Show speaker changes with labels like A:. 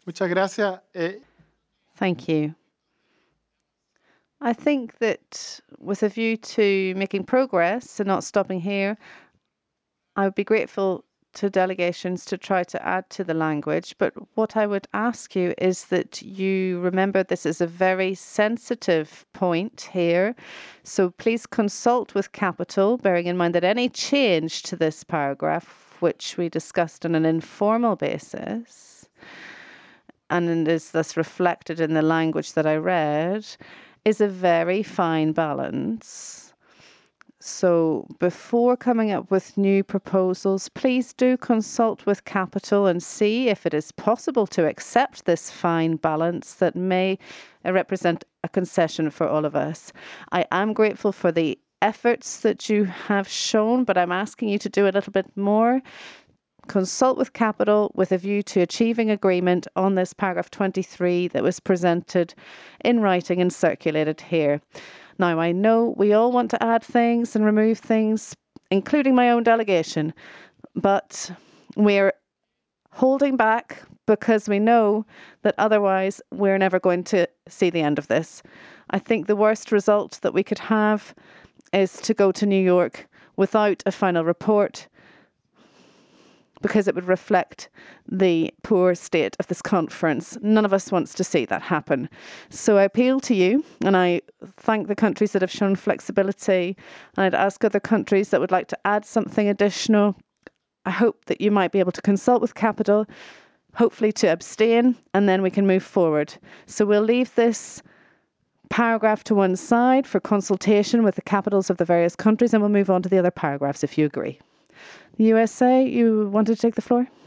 A: Muchas gracias.
B: Thank you. I think that with a view to making progress and not stopping here, I would be grateful to delegations to try to add to the language. But what I would ask you is that you remember this is a very sensitive point here. So please consult with Capital, bearing in mind that any change to this paragraph, which we discussed on an informal basis, and is thus reflected in the language that I read, is a very fine balance. So before coming up with new proposals, please do consult with Capital and see if it is possible to accept this fine balance that may represent a concession for all of us. I am grateful for the efforts that you have shown, but I'm asking you to do a little bit more. Consult with Capital with a view to achieving agreement on this paragraph 23 that was presented in writing and circulated here. Now, I know we all want to add things and remove things, including my own delegation, but we're holding back because we know that otherwise we're never going to see the end of this. I think the worst result that we could have is to go to New York without a final report, because it would reflect the poor state of this conference. None of us wants to see that happen. So I appeal to you, and I thank the countries that have shown flexibility. And I'd ask other countries that would like to add something additional. I hope that you might be able to consult with Capital, hopefully to abstain, and then we can move forward. So we'll leave this paragraph to one side for consultation with the capitals of the various countries, and we'll move on to the other paragraphs if you agree. The USA, you wanted to take the floor?